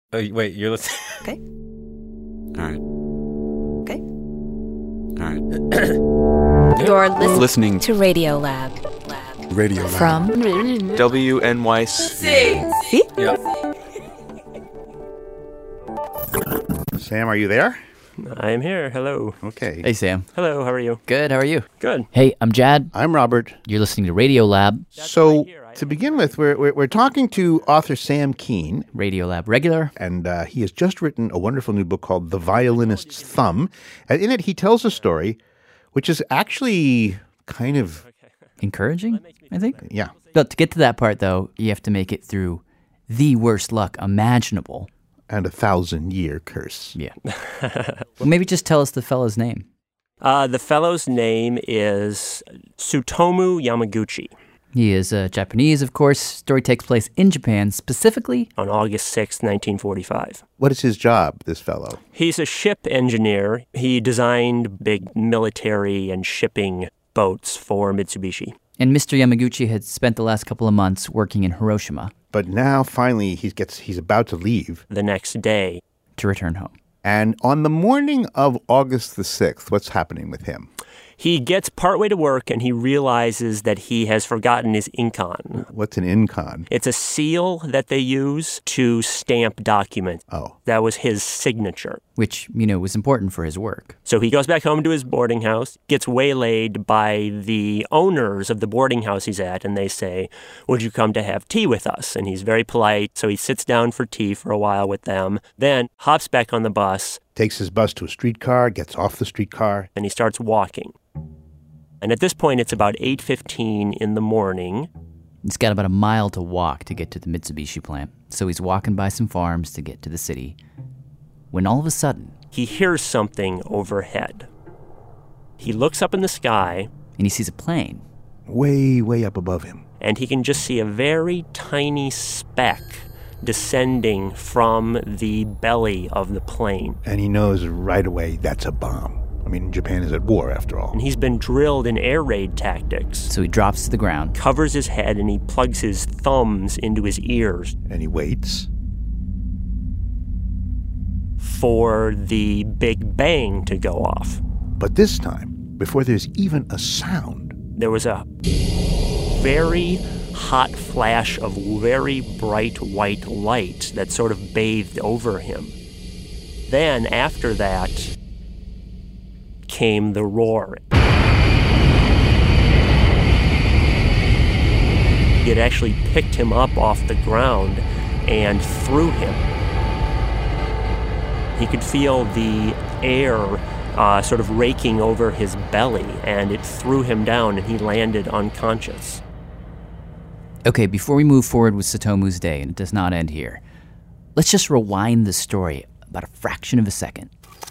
Oh, wait, you're listening? Okay. All right. Okay. All right. You're Listening to Radio Lab. Radio Lab. From WNYC. See? Yeah. Sam, are you there? I am here. Hello. Okay. Hey, Sam. Hello, how are you? Good. How are you? Good. Hey, I'm Jad. I'm Robert. You're listening to Radio Lab. So, to begin with, we're talking to author Sam Kean, Radio Lab regular. and he has just written a wonderful new book called The Violinist's Thumb. And in it, he tells a story which is actually kind of, Encouraging, I think. yeah. But to get to that part, though, you have to make it through the worst luck imaginable. And a 1,000-year curse. Yeah. Well, maybe just tell us the fellow's name. The fellow's name is Tsutomu Yamaguchi. He is Japanese, of course. Story takes place in Japan, specifically. On August 6th, 1945. What is his job, this fellow? He's a ship engineer. He designed big military and shipping boats for Mitsubishi. And Mr. Yamaguchi had spent the last couple of months working in Hiroshima But now, finally, he's about to leave. The next day, to return home. And on the morning of August the 6th, what's happening with him? he gets partway to work and he realizes that he has forgotten his Incon. What's an Incon? It's a seal that they use to stamp documents. Oh. That was his signature. Which, was important for his work. So he goes back home to his boarding house, gets waylaid by the owners of the boarding house he's at, and they say, "Would you come to have tea with us?" And he's very polite, so he sits down for tea for a while with them, then hops back on the bus. Takes his bus to a streetcar, gets off the streetcar. And he starts walking. And at this point, it's about 8:15 in the morning. He's got about a mile to walk to get to the Mitsubishi plant, so he's walking by some farms to get to the city, when all of a sudden, He hears something overhead. He looks up in the sky, and he sees a plane. Way, way up above him. and he can just see a very tiny speck descending from the belly of the plane. And he knows right away that's a bomb. I mean, Japan is at war, after all. And he's been drilled in air raid tactics. So he drops to the ground. Covers his head and he plugs his thumbs into his ears And he waits. for the big bang to go off. But this time, before there's even a sound, There was a very hot flash of very bright white light that sort of bathed over him. Then, after that, came the roar. It actually picked him up off the ground and threw him. He could feel the air sort of raking over his belly, and it threw him down, and he landed unconscious. Okay, before we move forward with Tsutomu's day, and it does not end here, let's just rewind the story about a fraction of a second.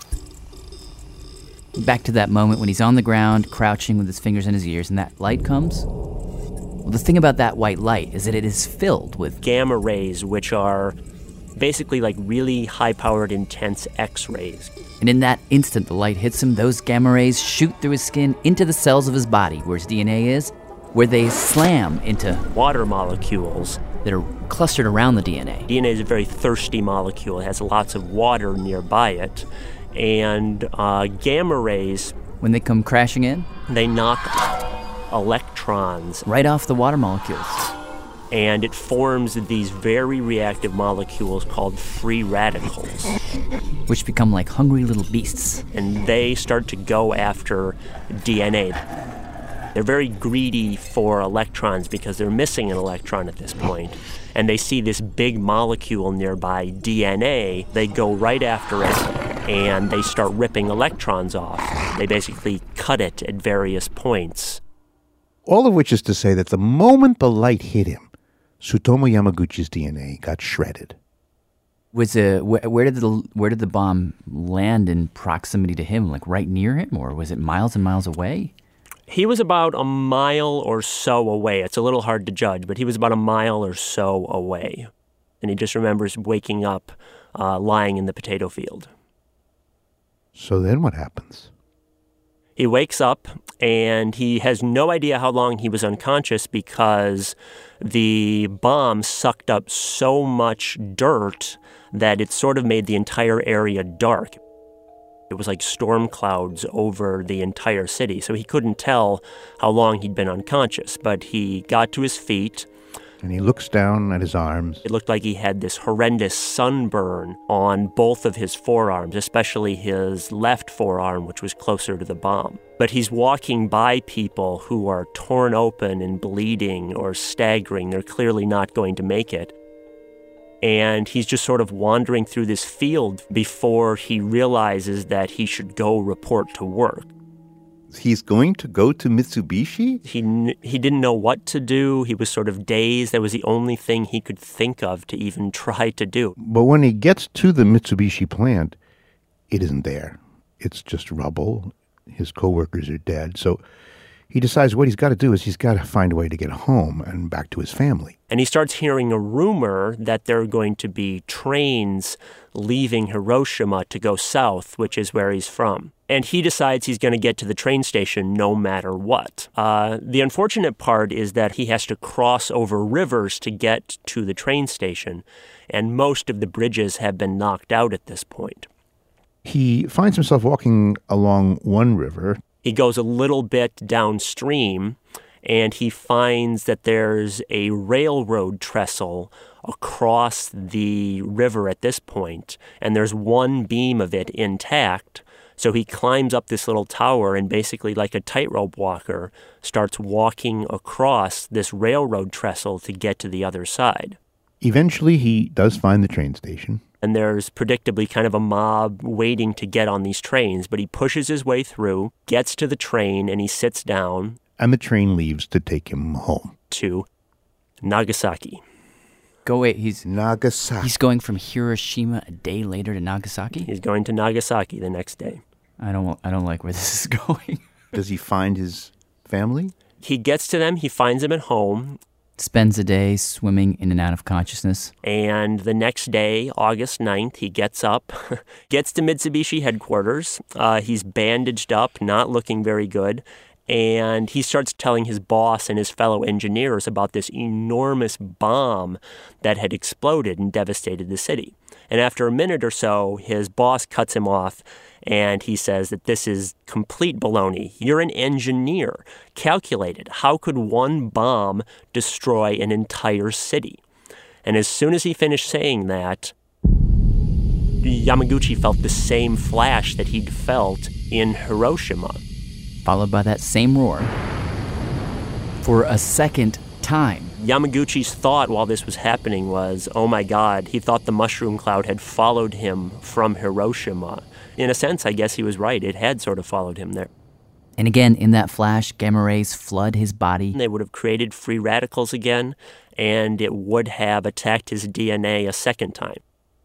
Back to that moment when he's on the ground, crouching with his fingers in his ears, and that light comes. Well, the thing about that white light is that it is filled with Gamma rays, which are basically like really high-powered, intense X-rays. And in that instant the light hits him, those gamma rays shoot through his skin into the cells of his body, where his DNA is, where they slam into Water molecules. that are clustered around the DNA. DNA is a very thirsty molecule. It has lots of water nearby it. And gamma rays, When they come crashing in, they knock electrons, right off the water molecules. and it forms these very reactive molecules called free radicals. Which become like hungry little beasts. And they start to go after DNA. They're very greedy for electrons because they're missing an electron at this point. And they see this big molecule nearby, DNA. They go right after it, and they start ripping electrons off. They basically cut it at various points. all of which is to say that the moment the light hit him, Tsutomu Yamaguchi's DNA got shredded. Where did the bomb land in proximity to him, like right near him, or was it miles and miles away? He was about a mile or so away. It's a little hard to judge, but he was about a mile or so away. And he just remembers waking up lying in the potato field. So then what happens? He wakes up and he has no idea how long he was unconscious because the bomb sucked up so much dirt that it sort of made the entire area dark. It was like storm clouds over the entire city, so he couldn't tell how long he'd been unconscious. But he got to his feet. And he looks down at his arms. It looked like he had this horrendous sunburn on both of his forearms, especially his left forearm, which was closer to the bomb. But he's walking by people who are torn open and bleeding or staggering. They're clearly not going to make it. And he's just sort of wandering through this field before he realizes that he should go report to work. He's going to go to Mitsubishi? He didn't know what to do. He was sort of dazed. That was the only thing he could think of to even try to do. But when he gets to the Mitsubishi plant, it isn't there. It's just rubble. His coworkers are dead. So he decides what he's got to do is he's got to find a way to get home and back to his family. And he starts hearing a rumor that there are going to be trains leaving Hiroshima to go south, which is where he's from. And he decides he's going to get to the train station no matter what. The unfortunate part is that he has to cross over rivers to get to the train station, and most of the bridges have been knocked out at this point. He finds himself walking along one river. He goes a little bit downstream, and he finds that there's a railroad trestle across the river at this point, and there's one beam of it intact. So he climbs up this little tower and basically, like a tightrope walker, starts walking across this railroad trestle to get to the other side. Eventually, he does find the train station. And there's predictably kind of a mob waiting to get on these trains, but he pushes his way through, gets to the train, and he sits down. And the train leaves to take him home. To Nagasaki. He's going from Hiroshima a day later to Nagasaki? He's going to Nagasaki the next day. I don't like where this is going. Does he find his family? He gets to them. He finds them at home. Spends a day swimming in and out of consciousness. And the next day, August 9th, he gets up, gets to Mitsubishi headquarters. He's bandaged up, not looking very good. And he starts telling his boss and his fellow engineers about this enormous bomb that had exploded and devastated the city. And after a minute or so, his boss cuts him off, and he says that this is complete baloney. You're an engineer. Calculate it. How could one bomb destroy an entire city? And as soon as he finished saying that, Yamaguchi felt the same flash that he'd felt in Hiroshima. Followed by that same roar for a second time. Yamaguchi's thought while this was happening was, oh my God, he thought the mushroom cloud had followed him from Hiroshima. In a sense, I guess he was right. It had sort of followed him there. And again, in that flash, gamma rays flood his body. They would have created free radicals again, and it would have attacked his DNA a second time.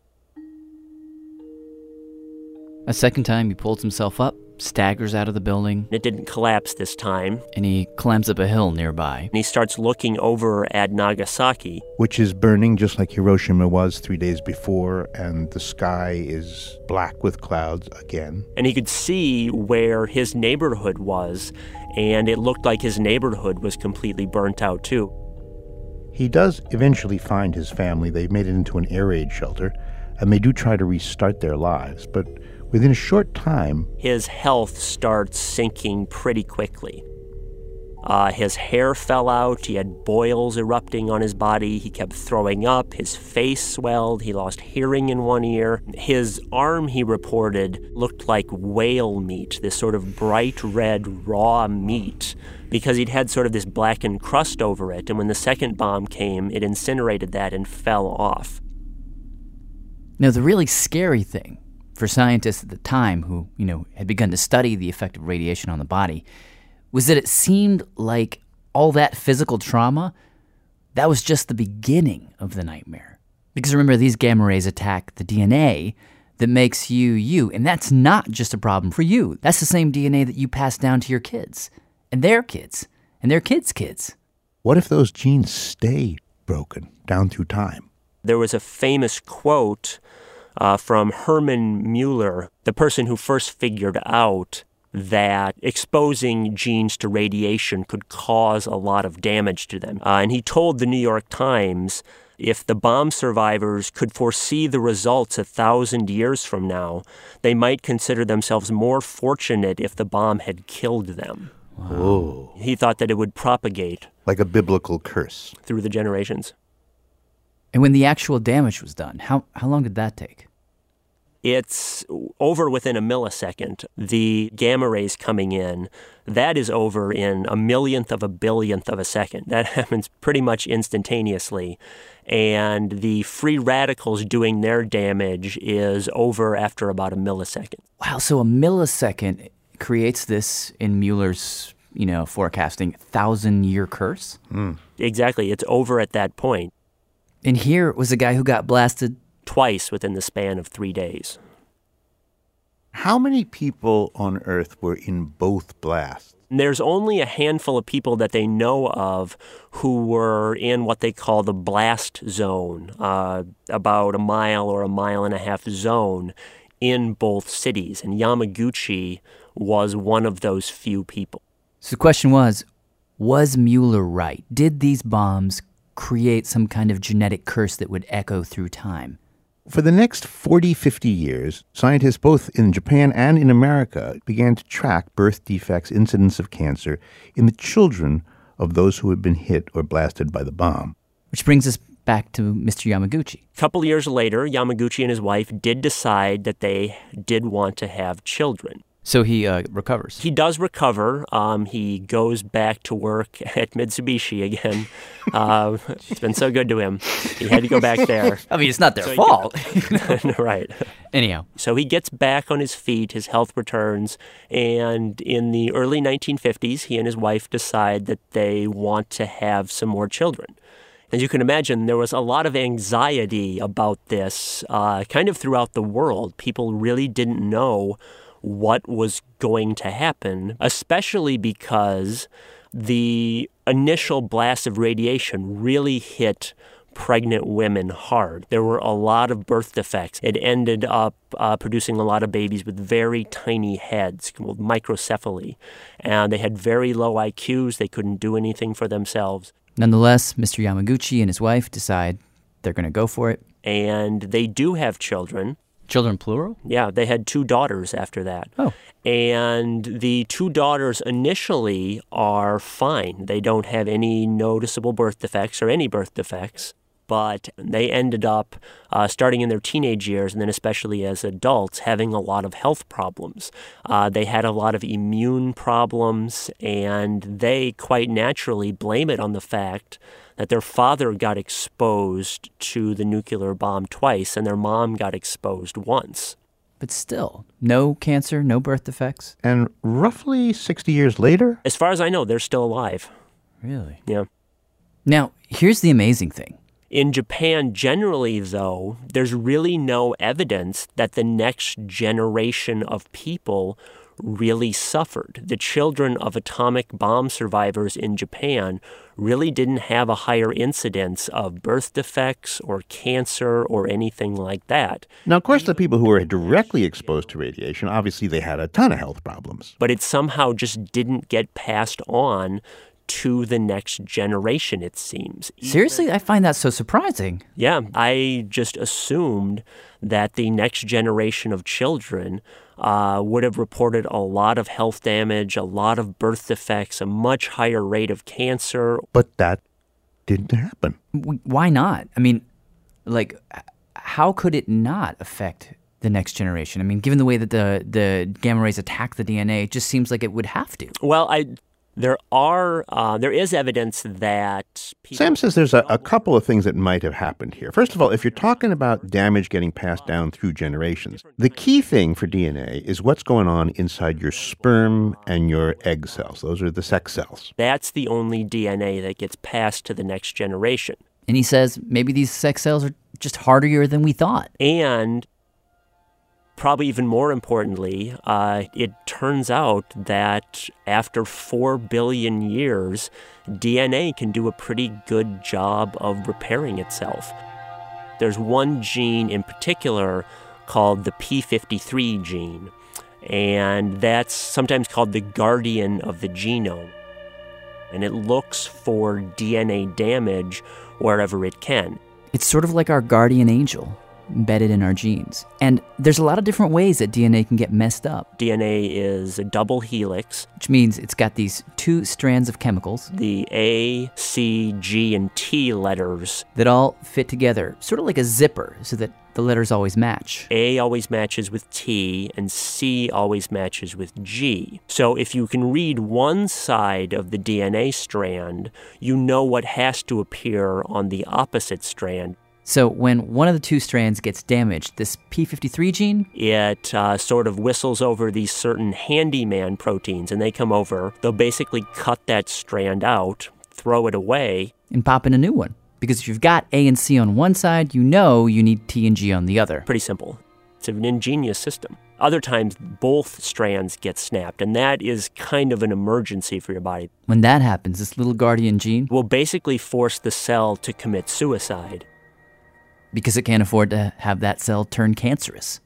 A second time, he pulls himself up, staggers out of the building. It didn't collapse this time. And he climbs up a hill nearby. And he starts looking over at Nagasaki. Which is burning just like Hiroshima was 3 days before, and the sky is black with clouds again. And he could see where his neighborhood was, and it looked like his neighborhood was completely burnt out too. He does eventually find his family. They've made it into an air raid shelter, and they do try to restart their lives, but within a short time, his health starts sinking pretty quickly. His hair fell out. He had boils erupting on his body. He kept throwing up. His face swelled. He lost hearing in one ear. His arm, he reported, looked like whale meat, this sort of bright red raw meat, because he'd had sort of this blackened crust over it. And when the second bomb came, it incinerated that and fell off. Now, the really scary thing for scientists at the time who, had begun to study the effect of radiation on the body was that it seemed like all that physical trauma, that was just the beginning of the nightmare. Because remember, these gamma rays attack the DNA that makes you you, and that's not just a problem for you. That's the same DNA that you pass down to your kids, and their kids, and their kids' kids. What if those genes stay broken down through time? There was a famous quote from Hermann Mueller, the person who first figured out that exposing genes to radiation could cause a lot of damage to them. And he told the New York Times if the bomb survivors could foresee the results 1,000 years from now, they might consider themselves more fortunate if the bomb had killed them. Whoa. He thought that it would propagate Like a biblical curse. through the generations. And when the actual damage was done, how long did that take? It's over within a millisecond. The gamma rays coming in, that is over in a millionth of a billionth of a second. That happens pretty much instantaneously. And the free radicals doing their damage is over after about a millisecond. Wow, so a millisecond creates this, in Mueller's, forecasting, 1,000-year curse? Exactly. It's over at that point. And here was a guy who got blasted Twice within the span of 3 days. How many people on Earth were in both blasts? There's only a handful of people that they know of who were in what they call the blast zone, about a mile or a mile and a half zone in both cities. And Yamaguchi was one of those few people. So the question was Mueller right? Did these bombs create some kind of genetic curse that would echo through time? For the next 40, 50 years, scientists both in Japan and in America began to track birth defects, incidence of cancer in the children of those who had been hit or blasted by the bomb. Which brings us back to Mr. Yamaguchi. A couple years later, Yamaguchi and his wife did decide that they did want to have children. So he recovers. He does recover. He goes back to work at Mitsubishi again. It's been so good to him. He had to go back there. I mean, it's not their fault. Right. Anyhow. So he gets back on his feet, his health returns, and in the early 1950s, he and his wife decide that they want to have some more children. As you can imagine, there was a lot of anxiety about this kind of throughout the world. People really didn't know what was going to happen, especially because the initial blast of radiation really hit pregnant women hard. There were a lot of birth defects. It ended up producing a lot of babies with very tiny heads, called microcephaly, and they had very low IQs. They couldn't do anything for themselves. Nonetheless, Mr. Yamaguchi and his wife decide they're going to go for it. And they do have children. Children plural? Yeah, they had 2 daughters after that. Oh. And the 2 daughters initially are fine. They don't have any noticeable birth defects or any birth defects. But they ended up, starting in their teenage years and then especially as adults, having a lot of health problems. They had a lot of immune problems, and they quite naturally blame it on the fact that their father got exposed to the nuclear bomb twice and their mom got exposed once. But still, no cancer, no birth defects? And roughly 60 years later? As far as I know, they're still alive. Really? Yeah. Now, here's the amazing thing. In Japan, generally, though, there's really no evidence that the next generation of people really suffered. The children of atomic bomb survivors in Japan really didn't have a higher incidence of birth defects or cancer or anything like that. Now, of course, the people who were directly exposed to radiation, obviously they had a ton of health problems. But it somehow just didn't get passed on to the next generation, it seems. Seriously? I find that so surprising. Yeah, I just assumed that the next generation of children would have reported a lot of health damage, a lot of birth defects, a much higher rate of cancer. But that didn't happen. Why not? I mean, how could it not affect the next generation? I mean, given the way that the gamma rays attack the DNA, it just seems like it would have to. Well, there is evidence that Sam says there's a couple of things that might have happened here. First of all, if you're talking about damage getting passed down through generations, the key thing for DNA is what's going on inside your sperm and your egg cells. Those are the sex cells. That's the only DNA that gets passed to the next generation. And he says maybe these sex cells are just hardier than we thought. And probably even more importantly, it turns out that after 4 billion years, DNA can do a pretty good job of repairing itself. There's one gene in particular called the P53 gene. and that's sometimes called the guardian of the genome. And it looks for DNA damage wherever it can. It's sort of like our guardian angel embedded in our genes. And there's a lot of different ways that DNA can get messed up. DNA is a double helix. Which means it's got these two strands of chemicals. The A, C, G, and T letters. That all fit together, sort of like a zipper, so that the letters always match. A always matches with T, and C always matches with G. So if you can read one side of the DNA strand, you know what has to appear on the opposite strand. So when one of the two strands gets damaged, this P53 gene? It sort of whistles over these certain handyman proteins, and they come over. They'll basically cut that strand out, throw it away. And pop in a new one. Because if you've got A and C on one side, you know you need T and G on the other. Pretty simple. It's an ingenious system. Other times, both strands get snapped, and that is kind of an emergency for your body. When that happens, this little guardian gene will basically force the cell to commit suicide. Because it can't afford to have that cell turn cancerous.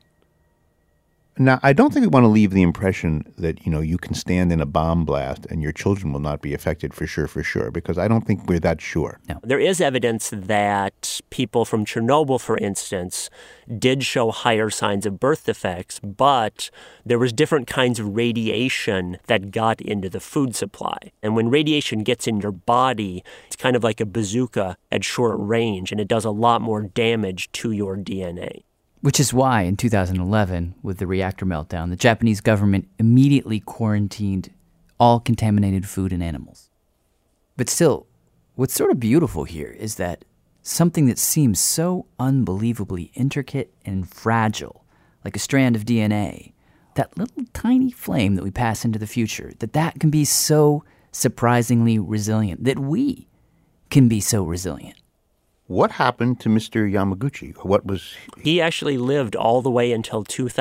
Now, I don't think we want to leave the impression that, you can stand in a bomb blast and your children will not be affected for sure, because I don't think we're that sure. No. There is evidence that people from Chernobyl, for instance, did show higher signs of birth defects, but there was different kinds of radiation that got into the food supply. And when radiation gets in your body, it's kind of like a bazooka at short range, and it does a lot more damage to your DNA. Which is why, in 2011, with the reactor meltdown, the Japanese government immediately quarantined all contaminated food and animals. But still, what's sort of beautiful here is that something that seems so unbelievably intricate and fragile, like a strand of DNA, that little tiny flame that we pass into the future, that can be so surprisingly resilient, that we can be so resilient. What happened to Mr. Yamaguchi? He actually lived all the way until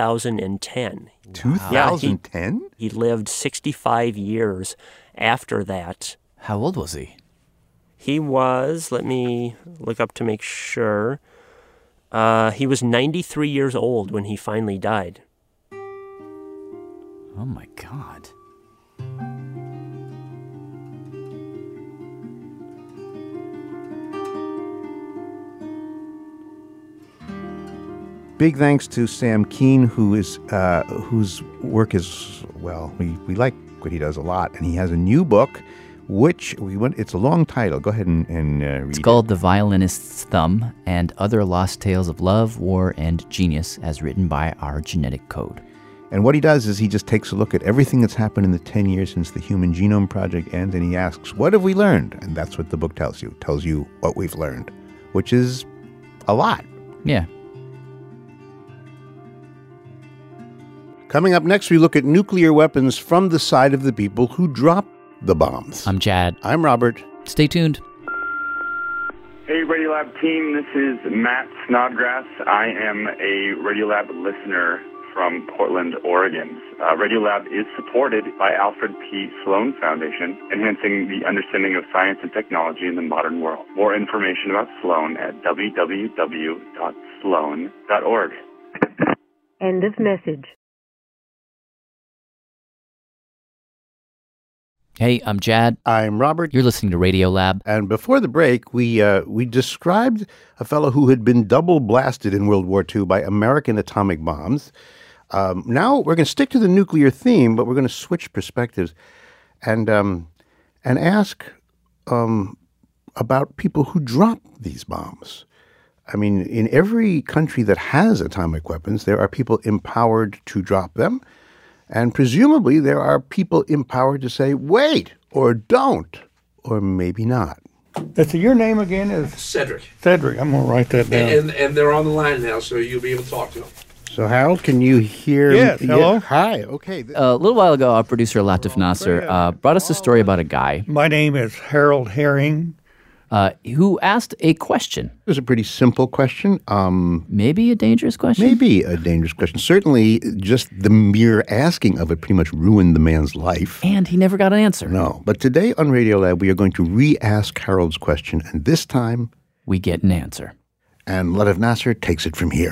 2010. 2010? Yeah, he lived 65 years after that. How old was he? He was, let me look up to make sure, he was 93 years old when he finally died. Oh my God. Big thanks to Sam Kean, whose work is, we like what he does a lot. And he has a new book, it's a long title. Go ahead and read it. It's called The Violinist's Thumb and Other Lost Tales of Love, War, and Genius, as written by our genetic code. And what he does is he just takes a look at everything that's happened in the 10 years since the Human Genome Project ends, and he asks, what have we learned? And that's what the book tells you. It tells you what we've learned, which is a lot. Yeah. Coming up next, we look at nuclear weapons from the side of the people who dropped the bombs. I'm Chad. I'm Robert. Stay tuned. Hey, Radiolab team. This is Matt Snodgrass. I am a Radiolab listener from Portland, Oregon. Radiolab is supported by Alfred P. Sloan Foundation, enhancing the understanding of science and technology in the modern world. More information about Sloan at www.sloan.org. End of message. Hey, I'm Chad. I'm Robert. You're listening to Radiolab. And before the break, we described a fellow who had been double blasted in World War II by American atomic bombs. Now we're going to stick to the nuclear theme, but we're going to switch perspectives and ask about people who drop these bombs. I mean, in every country that has atomic weapons, there are people empowered to drop them. And presumably there are people empowered to say, wait, or don't, or maybe not. So your name again is? Cedric. Cedric. I'm going to write that down. And they're on the line now, so you'll be able to talk to them. So, Harold, can you hear? Yes, hello. Yeah, hi, okay. A little while ago, our producer, Latif Nasser, brought us a story about a guy. My name is Harold Herring. Who asked a question. It was a pretty simple question. Maybe a dangerous question? Maybe a dangerous question. Certainly, just the mere asking of it pretty much ruined the man's life. And he never got an answer. No. But today on Radiolab, we are going to re-ask Harold's question, and this time, we get an answer. And Latif Nasser takes it from here.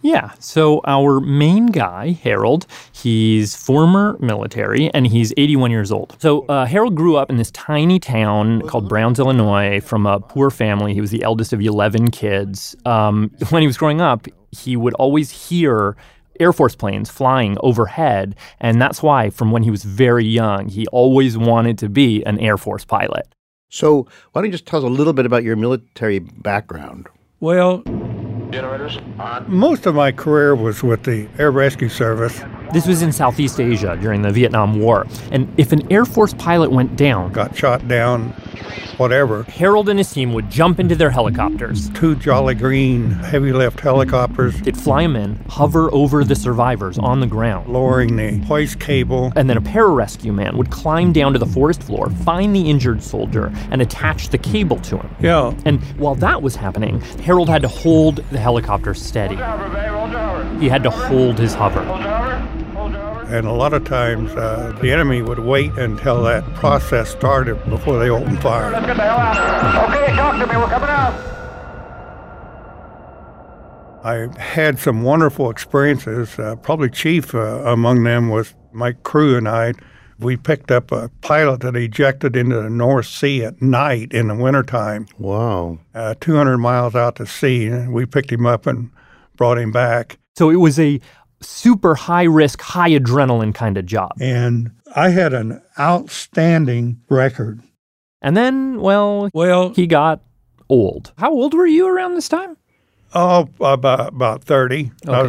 Yeah, so our main guy, Harold, he's former military, and he's 81 years old. So Harold grew up in this tiny town called Browns, Illinois, from a poor family. He was the eldest of 11 kids. When he was growing up, he would always hear Air Force planes flying overhead, and that's why, from when he was very young, he always wanted to be an Air Force pilot. So why don't you just tell us a little bit about your military background? Well, most of my career was with the Air Rescue Service. This was in Southeast Asia during the Vietnam War. And if an Air Force pilot went down, got shot down, whatever, Harold and his team would jump into their helicopters. 2 Jolly Green heavy lift helicopters. They'd fly them in, hover over the survivors on the ground, lowering the hoist cable. And then a pararescue man would climb down to the forest floor, find the injured soldier, and attach the cable to him. Yeah. And while that was happening, Harold had to hold the helicopter steady. He had to hold his hover. And a lot of times, the enemy would wait until that process started before they opened fire. Let's get the hell out. Okay, talk to me. We're coming out. I had some wonderful experiences. Probably chief among them was my crew and I. We picked up a pilot that ejected into the North Sea at night in the wintertime. Wow. 200 miles out to sea. We picked him up and brought him back. So it was a super high-risk, high-adrenaline kind of job. And I had an outstanding record. And then, well, he got old. How old were you around this time? Oh, about 30. Okay. I was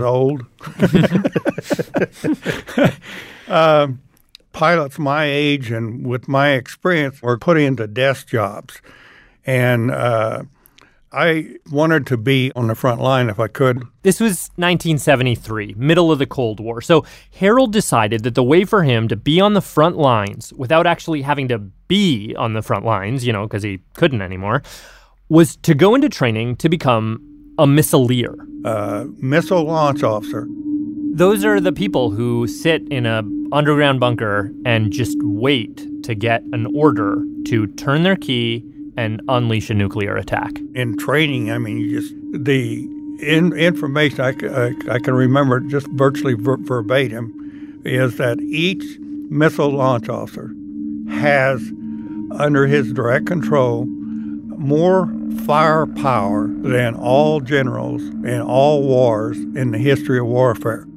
old. Pilots my age and with my experience were put into desk jobs. And I wanted to be on the front line if I could. This was 1973, middle of the Cold War. So Harold decided that the way for him to be on the front lines without actually having to be on the front lines, because he couldn't anymore, was to go into training to become a missileer. Missile launch officer. Those are the people who sit in an underground bunker and just wait to get an order to turn their key and unleash a nuclear attack. In training, the information I can remember just virtually verbatim is that each missile launch officer has under his direct control more firepower than all generals in all wars in the history of warfare.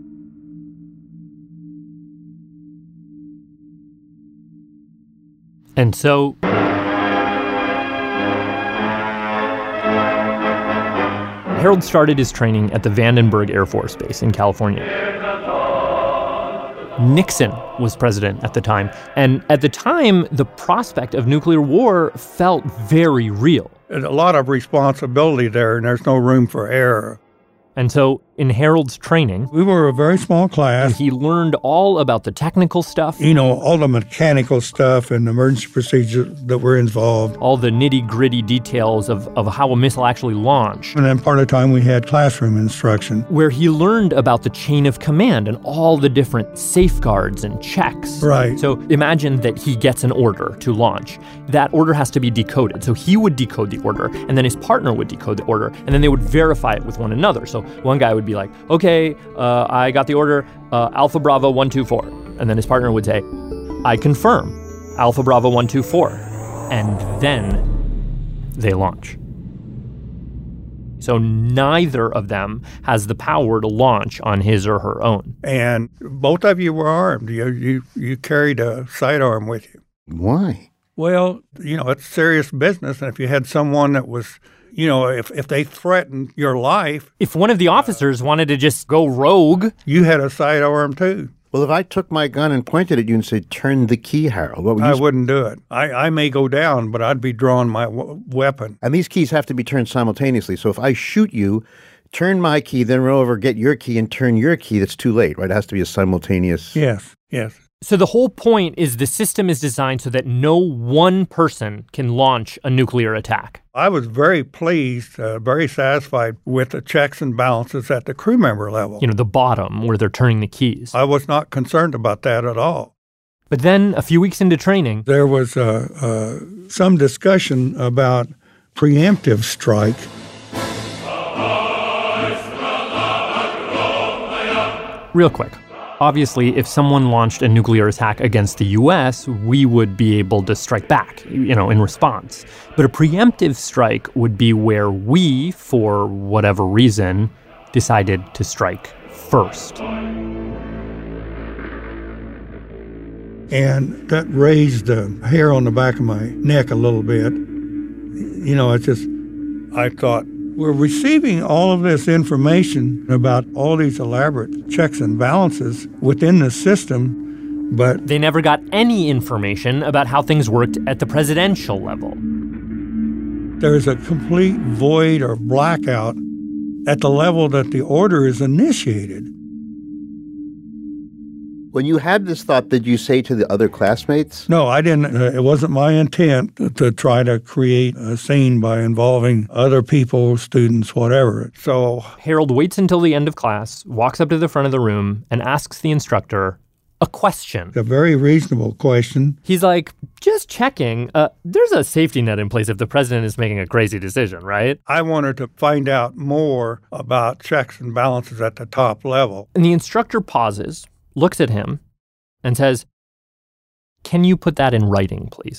And so Harold started his training at the Vandenberg Air Force Base in California. Nixon was president at the time, and at the time, the prospect of nuclear war felt very real. There's a lot of responsibility there, and there's no room for error. And so, in Harold's training, we were a very small class. And he learned all about the technical stuff. All the mechanical stuff and emergency procedures that were involved. All the nitty-gritty details of how a missile actually launched. And then part of the time we had classroom instruction. Where he learned about the chain of command and all the different safeguards and checks. Right. So imagine that he gets an order to launch. That order has to be decoded. So he would decode the order, and then his partner would decode the order, and then they would verify it with one another. So one guy would be like, okay, I got the order, Alpha Bravo 124. And then his partner would say, I confirm, Alpha Bravo 124. And then they launch. So neither of them has the power to launch on his or her own. And both of you were armed. You carried a sidearm with you. Why? Well, it's serious business. And if you had someone that was, if they threatened your life. If one of the officers wanted to just go rogue. You had a sidearm too. Well, if I took my gun and pointed at you and said, turn the key, Harold, I wouldn't do it. I may go down, but I'd be drawing my weapon. And these keys have to be turned simultaneously. So if I shoot you, turn my key, then run over, get your key, and turn your key, that's too late, right? It has to be a simultaneous. Yes. So the whole point is the system is designed so that no one person can launch a nuclear attack. I was very pleased, very satisfied with the checks and balances at the crew member level. The bottom where they're turning the keys. I was not concerned about that at all. But then a few weeks into training, there was some discussion about preemptive strike. real quick. Obviously, if someone launched a nuclear attack against the U.S., we would be able to strike back, in response. But a preemptive strike would be where we, for whatever reason, decided to strike first. And that raised the hair on the back of my neck a little bit. I thought, we're receiving all of this information about all these elaborate checks and balances within the system, but they never got any information about how things worked at the presidential level. There's a complete void or blackout at the level that the order is initiated. When you had this thought, did you say to the other classmates? No, I didn't. It wasn't my intent to try to create a scene by involving other people, students, whatever. So Harold waits until the end of class, walks up to the front of the room, and asks the instructor a question. A very reasonable question. He's like, just checking, there's a safety net in place if the president is making a crazy decision, right? I wanted to find out more about checks and balances at the top level. And the instructor pauses, looks at him, and says, "Can you put that in writing, please?"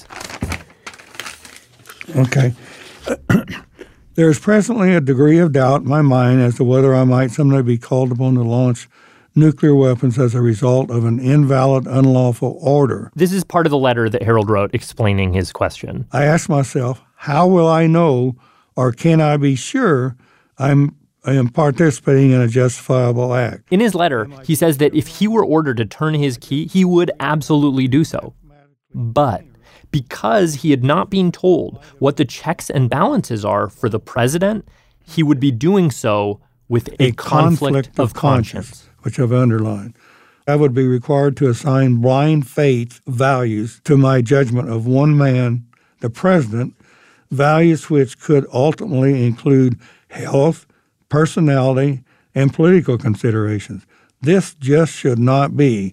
Okay. There is presently a degree of doubt in my mind as to whether I might someday be called upon to launch nuclear weapons as a result of an invalid, unlawful order. This is part of the letter that Harold wrote explaining his question. I asked myself, how will I know, or can I be sure I am participating in a justifiable act? In his letter, he says that if he were ordered to turn his key, he would absolutely do so. But because he had not been told what the checks and balances are for the president, he would be doing so with a conflict of conscience, which I've underlined. I would be required to assign blind faith values to my judgment of one man, the president, values which could ultimately include health, personality, and political considerations. This just should not be.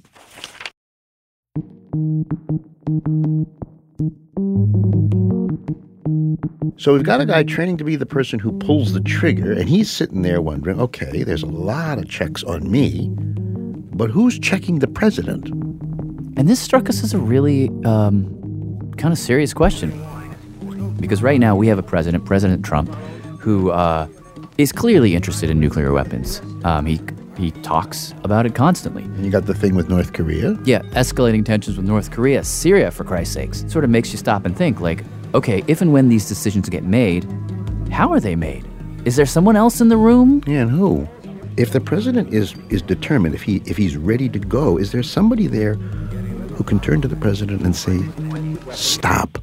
So we've got a guy training to be the person who pulls the trigger, and he's sitting there wondering, okay, there's a lot of checks on me, but who's checking the president? And this struck us as a really kind of serious question. Because right now we have a president, President Trump, who is clearly interested in nuclear weapons. He talks about it constantly. And you got the thing with North Korea? Yeah, escalating tensions with North Korea, Syria, for Christ's sakes. It sort of makes you stop and think, like, okay, if and when these decisions get made, how are they made? Is there someone else in the room? Yeah, and who? If the president is determined, if he's ready to go, is there somebody there who can turn to the president and say, stop?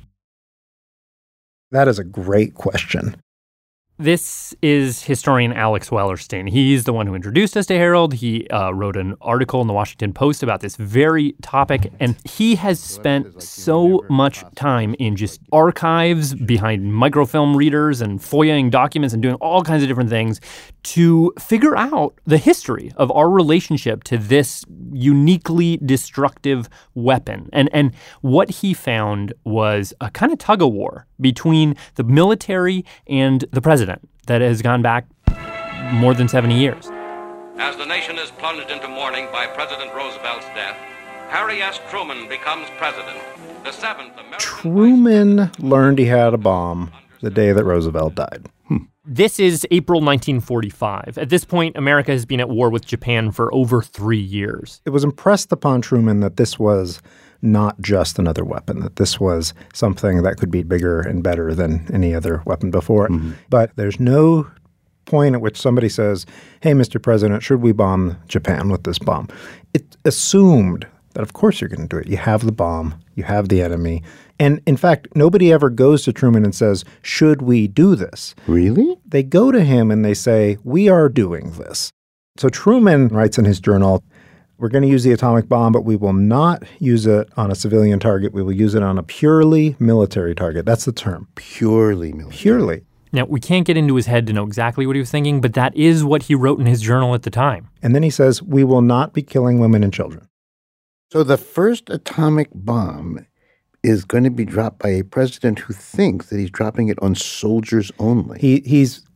That is a great question. This is historian Alex Wellerstein. He's the one who introduced us to Harold. He wrote an article in the Washington Post about this very topic, and he has spent so much time in just archives behind microfilm readers and FOIAing documents and doing all kinds of different things to figure out the history of our relationship to this uniquely destructive weapon. And what he found was a kind of tug-of-war between the military and the president that has gone back more than 70 years. As the nation is plunged into mourning by President Roosevelt's death, Harry S. Truman becomes president. The seventh American Truman learned he had a bomb the day that Roosevelt died. This is April 1945. At this point, America has been at war with Japan for over 3 years. It was impressed upon Truman that this was not just another weapon, that this was something that could be bigger and better than any other weapon before it. Mm-hmm. But there's no point at which somebody says, hey, Mr. President, should we bomb Japan with this bomb? It assumed that, of course, you're going to do it. You have the bomb. You have the enemy. And, in fact, nobody ever goes to Truman and says, should we do this? Really? They go to him and they say, we are doing this. So Truman writes in his journal, we're going to use the atomic bomb, but we will not use it on a civilian target. We will use it on a purely military target. That's the term. Purely military. Purely. Now, we can't get into his head to know exactly what he was thinking, but that is what he wrote in his journal at the time. And then he says, we will not be killing women and children. So the first atomic bomb is going to be dropped by a president who thinks that he's dropping it on soldiers only. He's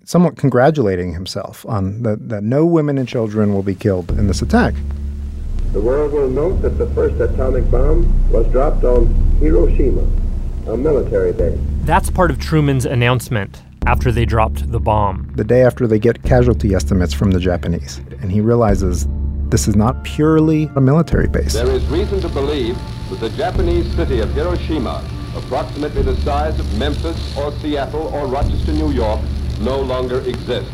somewhat congratulating himself on that no women and children will be killed in this attack. The world will note that the first atomic bomb was dropped on Hiroshima, a military base. That's part of Truman's announcement after they dropped the bomb. The day after they get casualty estimates from the Japanese, and he realizes this is not purely a military base. There is reason to believe that the Japanese city of Hiroshima, approximately the size of Memphis or Seattle or Rochester, New York, no longer exists.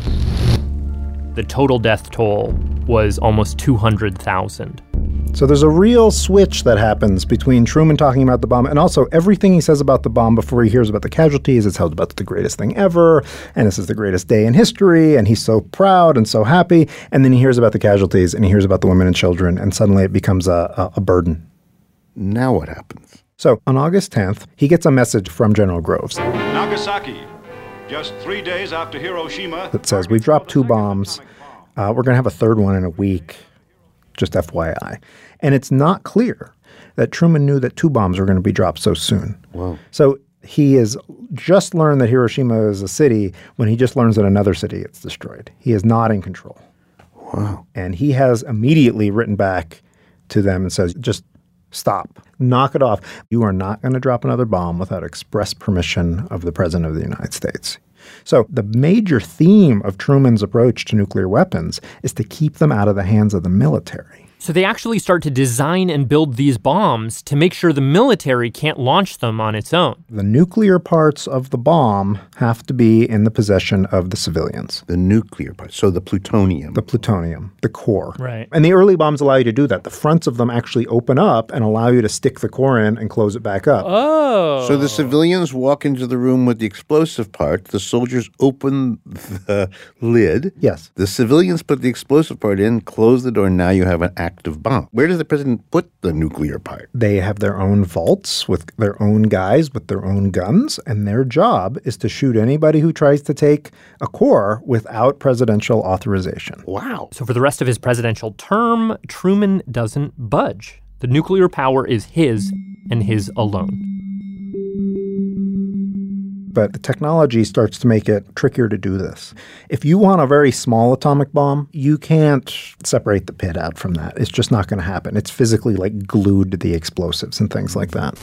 The total death toll was almost 200,000. So there's a real switch that happens between Truman talking about the bomb and also everything he says about the bomb before he hears about the casualties. It's held about the greatest thing ever, and this is the greatest day in history, and he's so proud and so happy. And then he hears about the casualties, and he hears about the women and children, and suddenly it becomes a burden. Now what happens? So on August 10th, he gets a message from General Groves. Nagasaki, just 3 days after Hiroshima. That says, we've dropped 2 bombs. We're going to have a third one in a week. Just FYI. And it's not clear that Truman knew that 2 bombs were going to be dropped so soon. Whoa. So he has just learned that Hiroshima is a city when he just learns that another city gets destroyed. He is not in control. Wow. And he has immediately written back to them and says, just stop. Knock it off. You are not going to drop another bomb without express permission of the President of the United States. So the major theme of Truman's approach to nuclear weapons is to keep them out of the hands of the military. So they actually start to design and build these bombs to make sure the military can't launch them on its own. The nuclear parts of the bomb have to be in the possession of the civilians. The nuclear parts, so the plutonium. The plutonium, the core. Right. And the early bombs allow you to do that. The fronts of them actually open up and allow you to stick the core in and close it back up. Oh. So the civilians walk into the room with the explosive part. The soldiers open the lid. Yes. The civilians put the explosive part in, close the door, and now you have an active bomb. Where does the president put the nuclear part? They have their own vaults with their own guys with their own guns, and their job is to shoot anybody who tries to take a core without presidential authorization. Wow. So for the rest of his presidential term, Truman doesn't budge. The nuclear power is his and his alone. But the technology starts to make it trickier to do this. If you want a very small atomic bomb, you can't separate the pit out from that. It's just not going to happen. It's physically like glued to the explosives and things like that.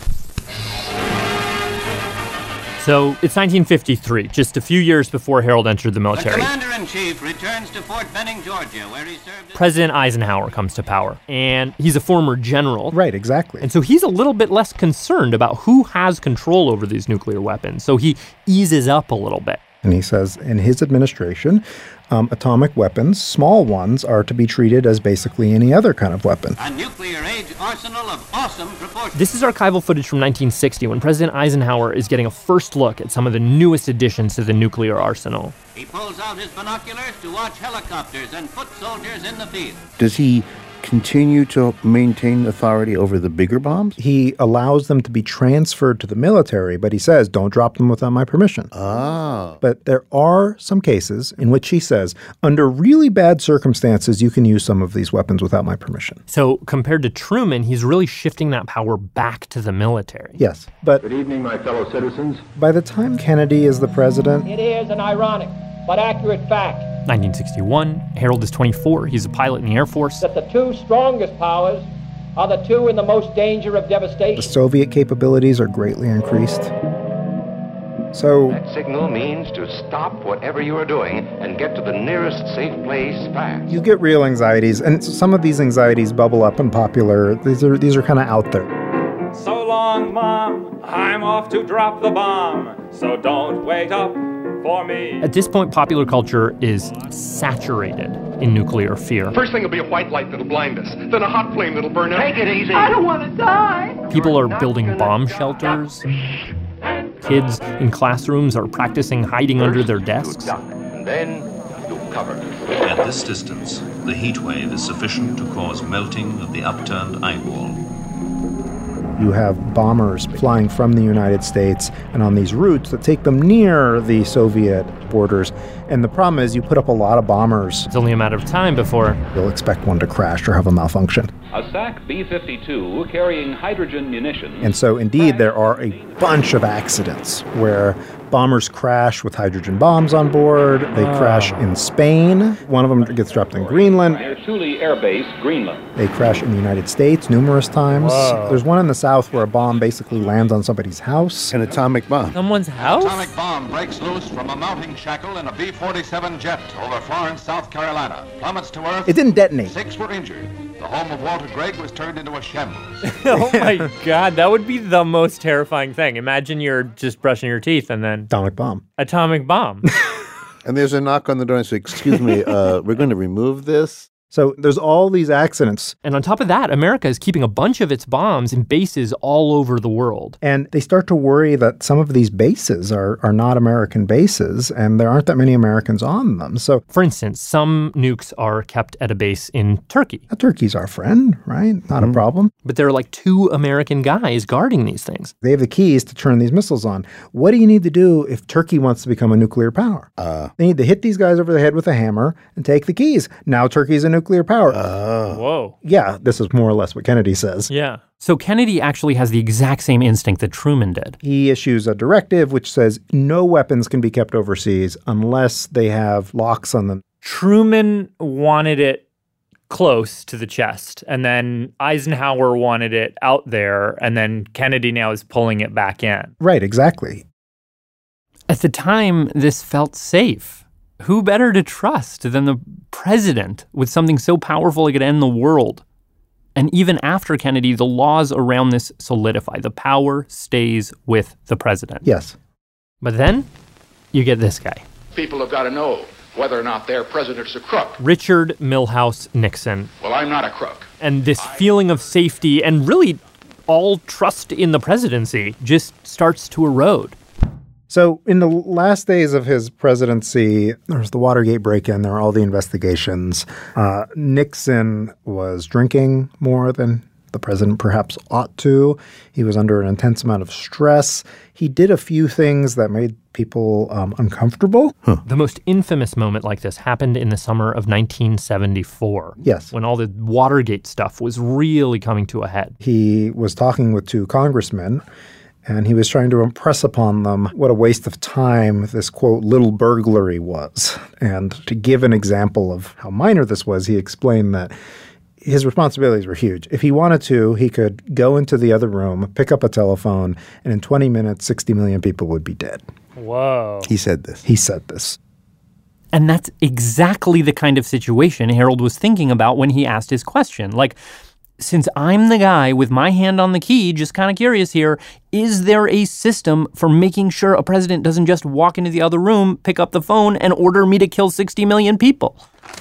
So it's 1953, just a few years before Harold entered the military. The Commander-in-Chief returns to Fort Benning, Georgia, where he served... President Eisenhower comes to power, and he's a former general. Right, exactly. And so he's a little bit less concerned about who has control over these nuclear weapons. So he eases up a little bit. And he says in his administration, atomic weapons, small ones, are to be treated as basically any other kind of weapon. A nuclear-age arsenal of awesome proportions. This is archival footage from 1960 when President Eisenhower is getting a first look at some of the newest additions to the nuclear arsenal. He pulls out his binoculars to watch helicopters and foot soldiers in the field. Does he continue to maintain authority over the bigger bombs? He allows them to be transferred to the military, but he says, don't drop them without my permission. Ah. But there are some cases in which he says, under really bad circumstances, you can use some of these weapons without my permission. So compared to Truman, he's really shifting that power back to the military. Yes, but Good evening, my fellow citizens. by the time Kennedy is the president, It is an ironic but accurate fact 1961, Harold is 24. He's a pilot in the Air Force. that the 2 strongest powers are the 2 in the most danger of the devastation. Soviet capabilities are greatly increased. So That signal means to stop whatever you are doing and get to the nearest safe place fast. you get real anxieties, and some of these anxieties bubble up in popular. These are kind of out there. So long, Mom. I'm off to drop the bomb. So don't wait up for me. At this point, popular culture is saturated in nuclear fear. First thing will be a white light that'll blind us, then a hot flame that'll burn out. Take it easy. I don't want to die. People are building bomb shelters. Kids in classrooms are practicing hiding under their desks. And then you cover. At this distance, the heat wave is sufficient to cause melting of the upturned eye wall. You have bombers flying from the United States and on these routes that take them near the Soviet borders. And the problem is you put up a lot of bombers. It's only a matter of time before you'll expect one to crash or have a malfunction. A SAC B-52 carrying hydrogen munitions. And so, indeed, there are a bunch of accidents where bombers crash with hydrogen bombs on board. They crash in Spain. One of them gets dropped in Greenland. Near Thule Air Base, Greenland. They crash in the United States numerous times. Whoa. There's one in the South where a bomb basically lands on somebody's house. An atomic bomb. Someone's house? Atomic bomb breaks loose from a mounting shackle in a B-47 jet over Florence, South Carolina. Plummets to Earth. It didn't detonate. 6 were injured. The home of Walter Gregg was turned into a shambles. Oh my God, that would be the most terrifying thing. Imagine you're just brushing your teeth and then... Atomic bomb. Atomic bomb. And there's a knock on the door and say, excuse me, we're going to remove this. So there's all these accidents. And on top of that, America is keeping a bunch of its bombs in bases all over the world. And they start to worry that some of these bases are not American bases, and there aren't that many Americans on them. So, for instance, some nukes are kept at a base in Turkey. Turkey's our friend, right? Not a problem. But there are like 2 American guys guarding these things. They have the keys to turn these missiles on. What do you need to do if Turkey wants to become a nuclear power? They need to hit these guys over the head with a hammer and take the keys. Now Turkey's a nuclear power. Whoa. Yeah, this is more or less what Kennedy says. Yeah. So Kennedy actually has the exact same instinct that Truman did. He issues a directive which says no weapons can be kept overseas unless they have locks on them. Truman wanted it close to the chest, and then Eisenhower wanted it out there, and then Kennedy now is pulling it back in. Right, exactly. At the time, this felt safe. Who better to trust than the president with something so powerful it could end the world? And even after Kennedy, the laws around this solidify. The power stays with the president. Yes. But then you get this guy. People have got to know whether or not their president's a crook. Richard Milhous Nixon. Well, I'm not a crook. And this feeling of safety and really all trust in the presidency just starts to erode. So in the last days of his presidency, there was the Watergate break-in, there were all the investigations. Nixon was drinking more than the president perhaps ought to. He was under an intense amount of stress. He did a few things that made people uncomfortable. The most infamous moment like this happened in the summer of 1974. Yes. When all the Watergate stuff was really coming to a head. He was talking with 2 congressmen, and he was trying to impress upon them what a waste of time this, quote, little burglary was. And to give an example of how minor this was, he explained that his responsibilities were huge. If he wanted to, he could go into the other room, pick up a telephone, and in 20 minutes, 60 million people would be dead. Whoa. He said this. He said this. And that's exactly the kind of situation Harold was thinking about when he asked his question. Like, since I'm the guy with my hand on the key, just kind of curious here, is there a system for making sure a president doesn't just walk into the other room, pick up the phone, and order me to kill 60 million people?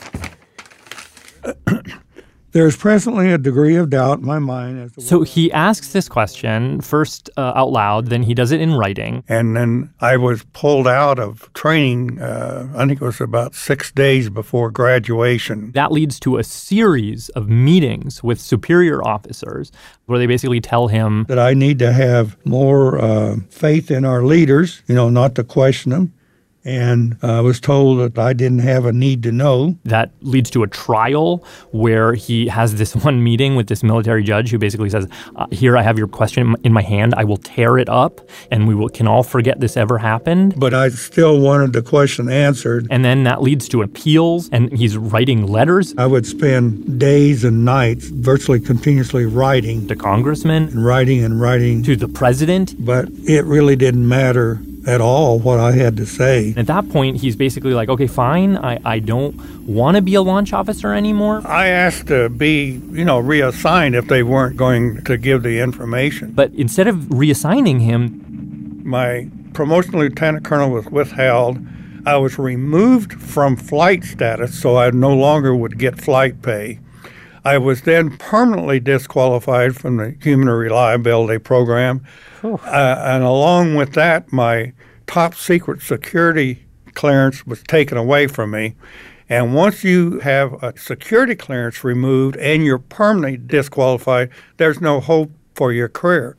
There's presently a degree of doubt in my mind as to So he asks this question first out loud, then he does it in writing. And then I was pulled out of training, I think it was about 6 days before graduation. That leads to a series of meetings with superior officers where they basically tell him that I need to have more faith in our leaders, not to question them. And I was told that I didn't have a need to know. That leads to a trial where he has this one meeting with this military judge who basically says, here, I have your question in my hand. I will tear it up, and we can all forget this ever happened. But I still wanted the question answered. And then that leads to appeals, and he's writing letters. I would spend days and nights virtually continuously writing. To congressmen. And writing. To the president. But it really didn't matter at all what I had to say. At that point, he's basically like, okay, fine, I don't want to be a launch officer anymore. I asked to be, reassigned if they weren't going to give the information. But instead of reassigning him, my promotion to lieutenant colonel was withheld. I was removed from flight status, so I no longer would get flight pay. I was then permanently disqualified from the Human Reliability Program. And along with that, my top secret security clearance was taken away from me. And once you have a security clearance removed and you're permanently disqualified, there's no hope for your career.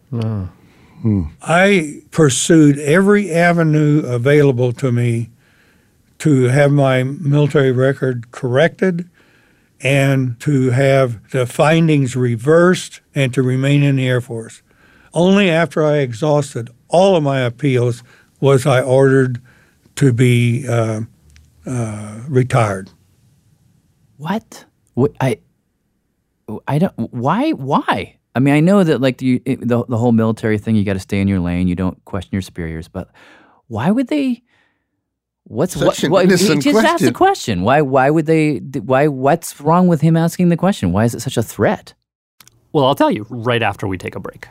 I pursued every avenue available to me to have my military record corrected and to have the findings reversed and to remain in the Air Force. Only after I exhausted all of my appeals was I ordered to be retired. What? I don't. Why? I mean, I know that like the whole military thing, you got to stay in your lane. You don't question your superiors. But why would they? What's Such an what? innocent Just ask the question. question. Why would they? What's wrong with him asking the question? Why is it such a threat? Well, I'll tell you right after we take a break.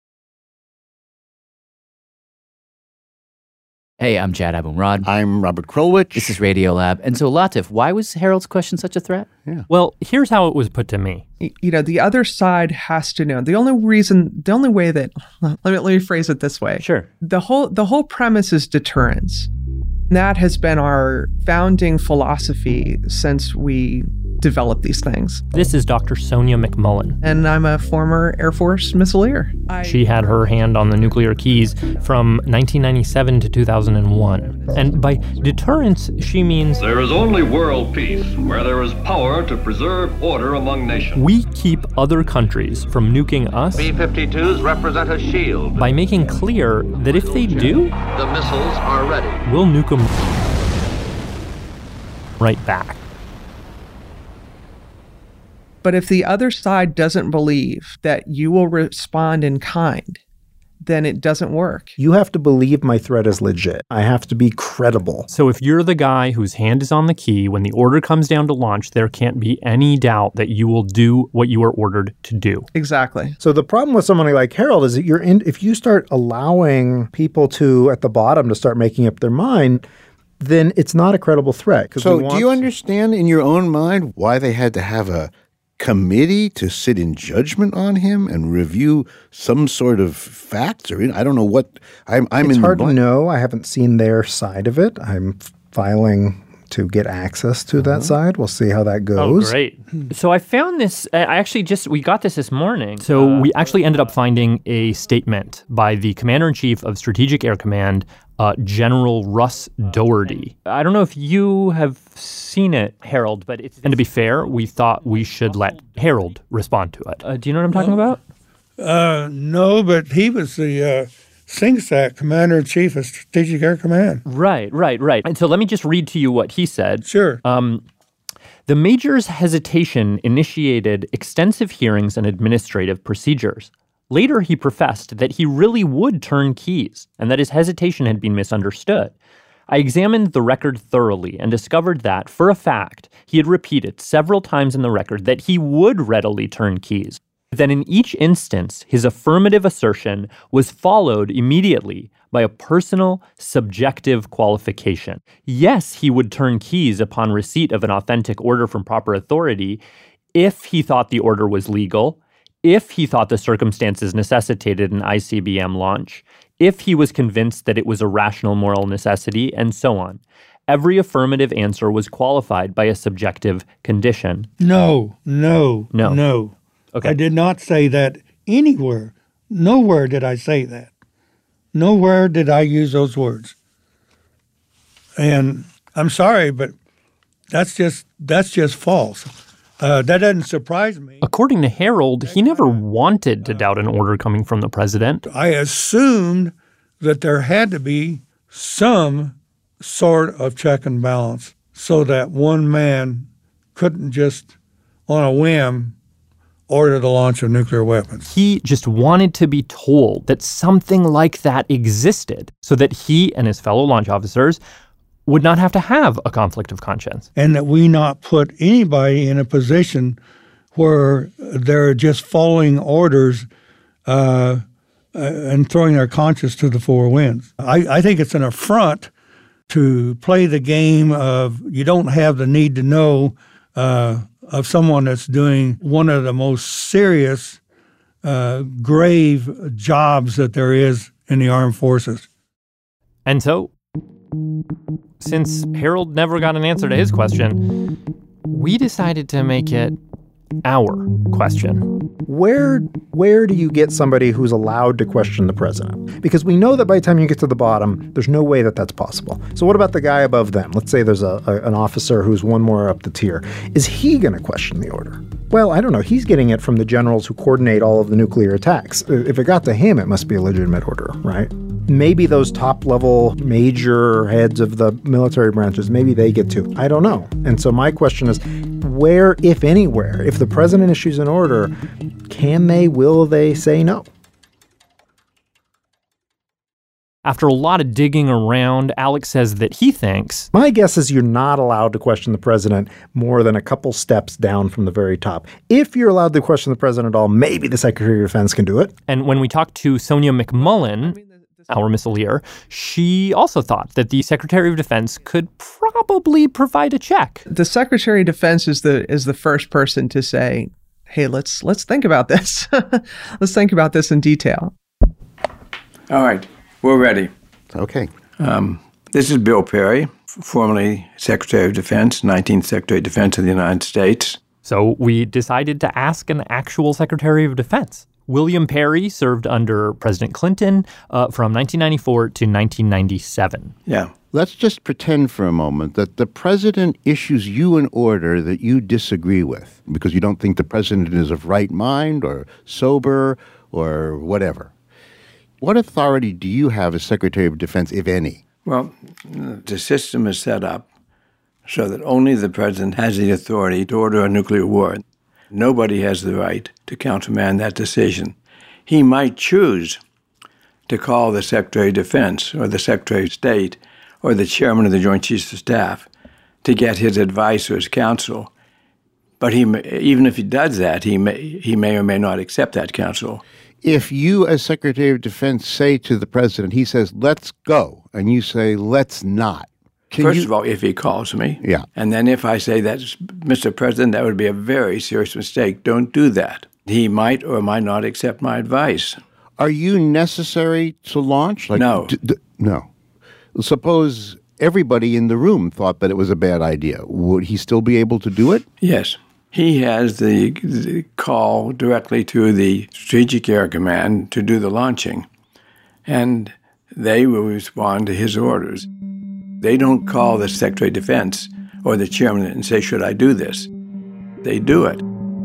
Hey, I'm Jad Abumrad. I'm Robert Krulwich. This is Radiolab. And so, Latif, why was Harold's question such a threat? Yeah. Well, here's how it was put to me. You know, the other side has to know. The only way that, let me phrase it this way. Sure. The whole premise is deterrence. That has been our founding philosophy since we developed these things. This is Dr. Sonia McMullen. And I'm a former Air Force missileer. She had her hand on the nuclear keys from 1997 to 2001. And by deterrence, she means there is only world peace where there is power to preserve order among nations. We keep other countries from nuking us. B-52s represent a shield. By making clear that if they do, the missiles are ready. We'll nuke them right back. But if the other side doesn't believe that you will respond in kind, then it doesn't work. You have to believe my threat is legit. I have to be credible. So if you're the guy whose hand is on the key, when the order comes down to launch, there can't be any doubt that you will do what you are ordered to do. Exactly. So the problem with somebody like Harold is that if you start allowing people to, at the bottom, to start making up their mind, then it's not a credible threat. So do you understand in your own mind why they had to have a committee to sit in judgment on him and review some sort of facts? Or I don't know what I'm it's in hard the to know. I haven't seen their side of it. I'm filing to get access to that side. We'll see how that goes. Oh, great. So I found this, we got this morning. So we actually ended up finding a statement by the Commander-in-Chief of Strategic Air Command, General Russ Doherty. I don't know if you have seen it, Harold, but and to be fair, we thought we should let Harold respond to it. Do you know what I'm talking about? No, but he was the SINGSAC, Commander-in-Chief of Strategic Air Command. Right. And so let me just read to you what he said. Sure. The Major's hesitation initiated extensive hearings and administrative procedures. Later, he professed that he really would turn keys and that his hesitation had been misunderstood. I examined the record thoroughly and discovered that, for a fact, he had repeated several times in the record that he would readily turn keys. Then in each instance, his affirmative assertion was followed immediately by a personal, subjective qualification. Yes, he would turn keys upon receipt of an authentic order from proper authority if he thought the order was legal, if he thought the circumstances necessitated an ICBM launch, if he was convinced that it was a rational moral necessity, and so on. Every affirmative answer was qualified by a subjective condition. No. Okay. I did not say that anywhere. Nowhere did I say that. Nowhere did I use those words. And I'm sorry, but that's just false. That doesn't surprise me. According to Harold, he never wanted to doubt an order coming from the president. I assumed that there had to be some sort of check and balance so that one man couldn't just, on a whim, order the launch of nuclear weapons. He just wanted to be told that something like that existed so that he and his fellow launch officers would not have to have a conflict of conscience. And that we not put anybody in a position where they're just following orders and throwing their conscience to the four winds. I think it's an affront to play the game of you don't have the need to know of someone that's doing one of the most serious, grave jobs that there is in the armed forces. And so, since Harold never got an answer to his question, we decided to make it our question. Where do you get somebody who's allowed to question the president? Because we know that by the time you get to the bottom, there's no way that that's possible. So what about the guy above them? Let's say there's an officer who's one more up the tier. Is he going to question the order? Well, I don't know. He's getting it from the generals who coordinate all of the nuclear attacks. If it got to him, it must be a legitimate order, right? Maybe those top-level major heads of the military branches, maybe they get to. I don't know. And so my question is, where, if anywhere, if the president issues an order, will they say no? After a lot of digging around, Alex says that he thinks... My guess is you're not allowed to question the president more than a couple steps down from the very top. If you're allowed to question the president at all, maybe the Secretary of Defense can do it. And when we talked to Sonia McMullen, our missileer, she also thought that the Secretary of Defense could probably provide a check. The Secretary of Defense is the first person to say, hey, let's think about this. Let's think about this in detail. All right. We're ready. Okay. This is Bill Perry, formerly Secretary of Defense, 19th Secretary of Defense of the United States. So we decided to ask an actual Secretary of Defense. William Perry served under President Clinton from 1994 to 1997. Yeah. Let's just pretend for a moment that the president issues you an order that you disagree with because you don't think the president is of right mind or sober or whatever. What authority do you have as Secretary of Defense, if any? Well, the system is set up so that only the president has the authority to order a nuclear war. Nobody has the right to countermand that decision. He might choose to call the Secretary of Defense or the Secretary of State or the chairman of the Joint Chiefs of Staff to get his advice or his counsel. But even if he does that, he may or may not accept that counsel. If you, as Secretary of Defense, say to the president, he says, let's go, and you say, let's not. First of all, if he calls me. Yeah. And then if I say that, Mr. President, that would be a very serious mistake. Don't do that. He might or might not accept my advice. Are you necessary to launch? No. No. Suppose everybody in the room thought that it was a bad idea. Would he still be able to do it? Yes. He has the call directly to the Strategic Air Command to do the launching, and they will respond to his orders. They don't call the Secretary of Defense or the chairman and say, should I do this? They do it.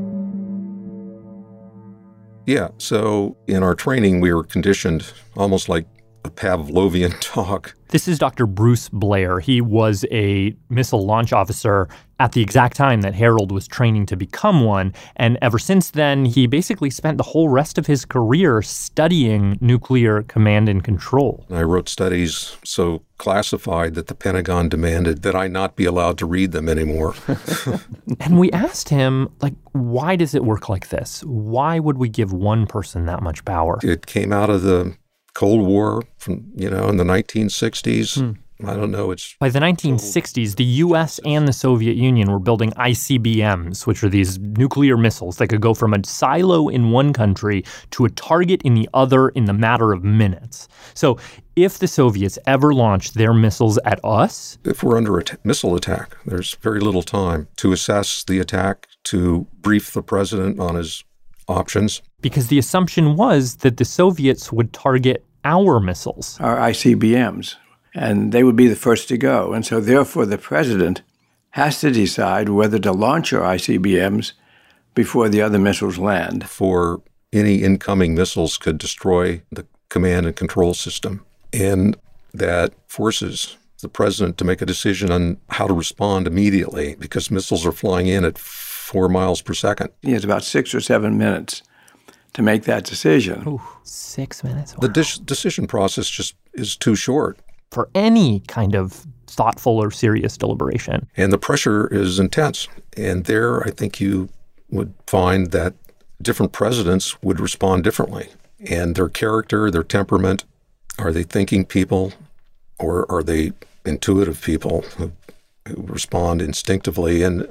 Yeah, so in our training, we were conditioned almost like a Pavlovian dog. This is Dr. Bruce Blair. He was a missile launch officer at the exact time that Harold was training to become one. And ever since then, he basically spent the whole rest of his career studying nuclear command and control. I wrote studies so classified that the Pentagon demanded that I not be allowed to read them anymore. And we asked him, why does it work like this? Why would we give one person that much power? It came out of the Cold War from, in the 1960s. I don't know. By the 1960s, the U.S. and the Soviet Union were building ICBMs, which are these nuclear missiles that could go from a silo in one country to a target in the other in the matter of minutes. So if the Soviets ever launched their missiles at us... If we're under a missile attack, there's very little time to assess the attack, to brief the president on his options. Because the assumption was that the Soviets would target our missiles. Our ICBMs. And they would be the first to go. And so therefore the president has to decide whether to launch our ICBMs before the other missiles land. Before any incoming missiles could destroy the command and control system. And that forces the president to make a decision on how to respond immediately because missiles are flying in at 4 miles per second. He has about 6 or 7 minutes to make that decision. Ooh, 6 minutes? Wow. The decision process just is too short. For any kind of thoughtful or serious deliberation. And the pressure is intense. And there, I think you would find that different presidents would respond differently. And their character, their temperament, are they thinking people or are they intuitive people who respond instinctively? And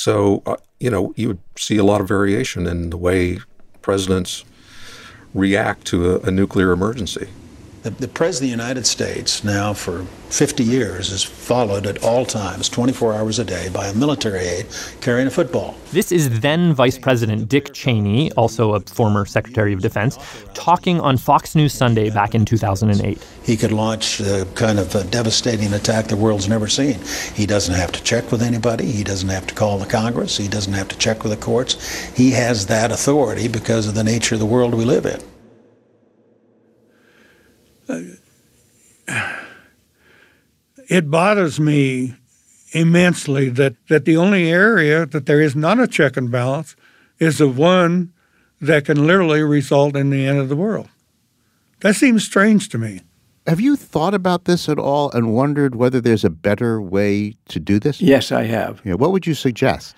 you would see a lot of variation in the way presidents react to a nuclear emergency. The President of the United States now for 50 years is followed at all times, 24 hours a day, by a military aide carrying a football. This is then Vice President Dick Cheney, also a former Secretary of Defense, talking on Fox News Sunday back in 2008. He could launch the kind of a devastating attack the world's never seen. He doesn't have to check with anybody. He doesn't have to call the Congress. He doesn't have to check with the courts. He has that authority because of the nature of the world we live in. It bothers me immensely that the only area that there is not a check and balance is the one that can literally result in the end of the world. That seems strange to me. Have you thought about this at all and wondered whether there's a better way to do this? Yes, I have. What would you suggest?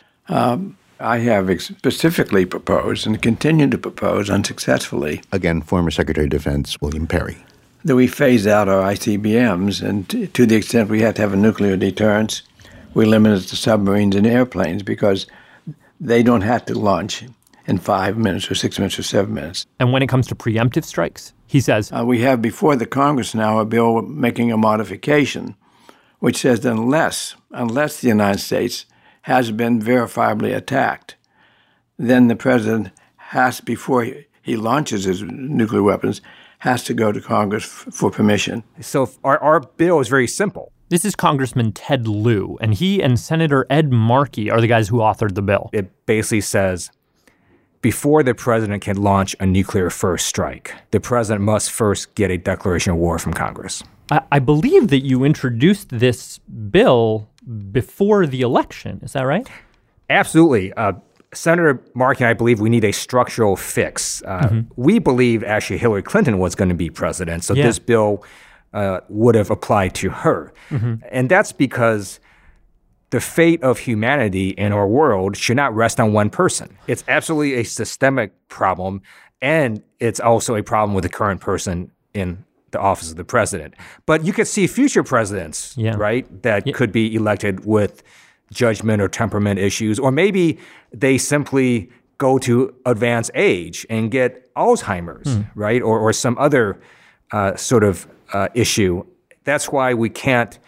I have specifically proposed and continue to propose unsuccessfully. Again, former Secretary of Defense William Perry. That we phase out our ICBMs, and to the extent we have to have a nuclear deterrence, we limit it to submarines and airplanes because they don't have to launch in 5 minutes or 6 minutes or 7 minutes. And when it comes to preemptive strikes, he says... we have before the Congress now a bill making a modification which says that unless the United States has been verifiably attacked, then the president has, before he launches his nuclear weapons, has to go to Congress for permission. So our bill is very simple. This is Congressman Ted Lieu, and he and Senator Ed Markey are the guys who authored the bill. It basically says, before the president can launch a nuclear first strike, the president must first get a declaration of war from Congress. I believe that you introduced this bill before the election. Is that right? Absolutely. Senator Markey and I believe we need a structural fix. We believe actually Hillary Clinton was going to be president, so this bill would have applied to her. And that's because the fate of humanity in our world should not rest on one person. It's absolutely a systemic problem, and it's also a problem with the current person in the office of the president. But you could see future presidents, right, that could be elected with judgment or temperament issues, or maybe they simply go to advanced age and get Alzheimer's, right, or some other sort of issue. That's why we can't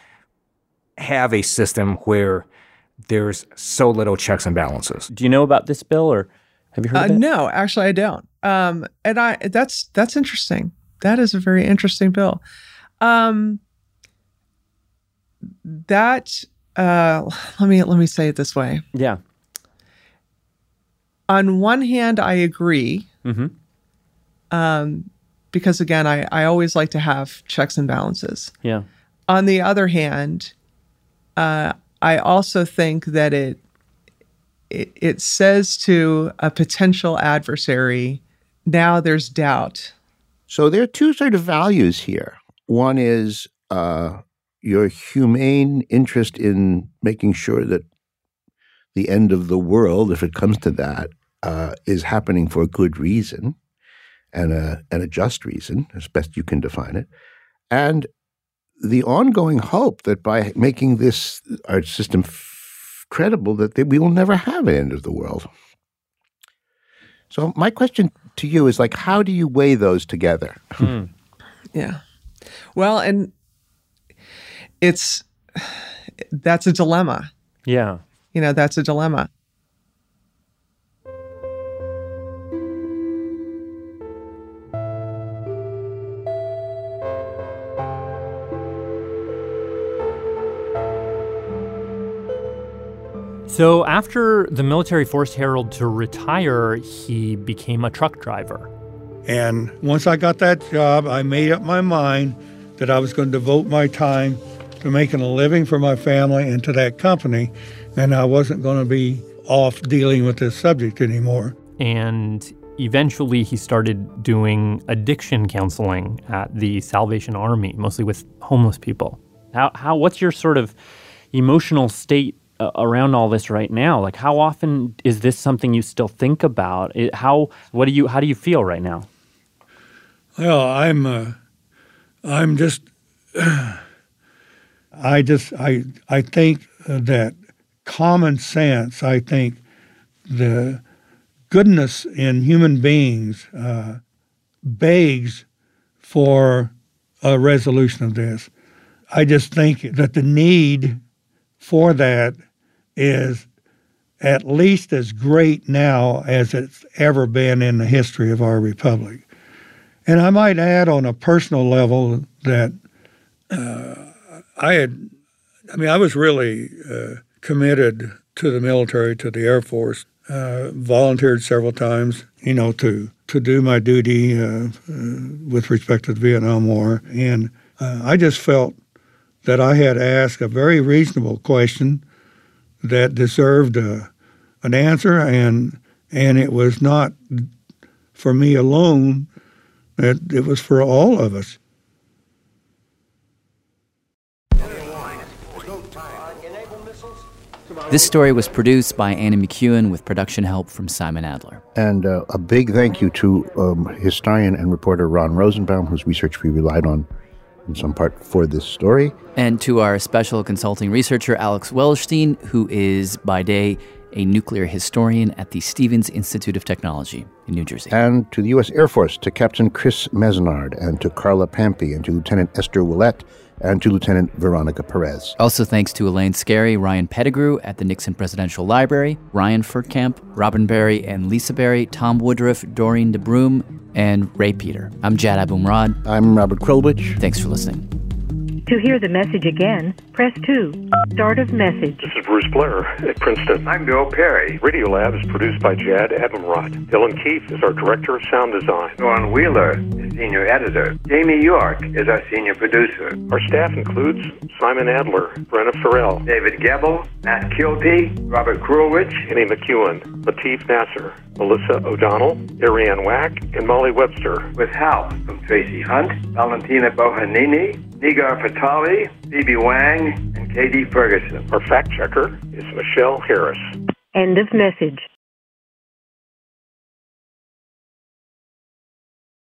have a system where there's so little checks and balances. Do you know about this bill, or have you heard of it? No, actually I don't. And that's interesting. That is a very interesting bill. Let me say it this way. Yeah. On one hand, I agree. Because again, I always like to have checks and balances. Yeah. On the other hand, I also think that it says to a potential adversary, now there's doubt. So there are two sort of values here. One is your humane interest in making sure that the end of the world, if it comes to that, is happening for a good reason and a just reason, as best you can define it. And the ongoing hope that by making this our system credible, that we will never have an end of the world. So my question to you is, like, how do you weigh those together? Yeah. Well, and that's a dilemma. Yeah. That's a dilemma. So after the military forced Harold to retire, he became a truck driver. And once I got that job, I made up my mind that I was going to devote my time to making a living for my family and to that company, and I wasn't going to be off dealing with this subject anymore. And eventually he started doing addiction counseling at the Salvation Army, mostly with homeless people. What's your sort of emotional state around all this right now? Like, how often is this something you still think about? How do you feel right now? Well, I'm just I think that common sense, I think the goodness in human beings begs for resolution of this. I just think that the need for that is at least as great now as it's ever been in the history of our republic. And I might add on a personal level that I was really committed to the military, to the Air Force, volunteered several times, to do my duty with respect to the Vietnam War. And I just felt that I had asked a very reasonable question that deserved an answer, and it was not for me alone, that it was for all of us. This story was produced by Annie McEwen with production help from Simon Adler. And a big thank you to historian and reporter Ron Rosenbaum, whose research we relied on in some part for this story. And to our special consulting researcher, Alex Wellerstein, who is by day a nuclear historian at the Stevens Institute of Technology in New Jersey. And to the U.S. Air Force, to Captain Chris Mesnard, and to Carla Pampy, and to Lieutenant Esther Willette, and to Lieutenant Veronica Perez. Also thanks to Elaine Scarry, Ryan Pettigrew at the Nixon Presidential Library, Ryan Furtkamp, Robin Berry and Lisa Berry, Tom Woodruff, Doreen DeBroom, and Ray Peter. I'm Jad Abumrad. I'm Robert Krulwich. Thanks for listening. To hear the message again, press 2. Start of message. This is Bruce Blair at Princeton. I'm Bill Perry. Radiolab is produced by Jad Abumrad. Dylan Keefe is our Director of Sound Design. Norman Wheeler is Senior Editor. Jamie York is our Senior Producer. Our staff includes Simon Adler, Brenna Farrell, David Gebel, Matt Kilty, Robert Krulwich, Annie McEwen, Lateef Nasser, Melissa O'Donnell, Ariane Wack, and Molly Webster. With help from Tracy Hunt, Valentina Bohanini, Nigar Fatali, Phoebe Wang, and Katie Ferguson. Our fact checker is Michelle Harris. End of message.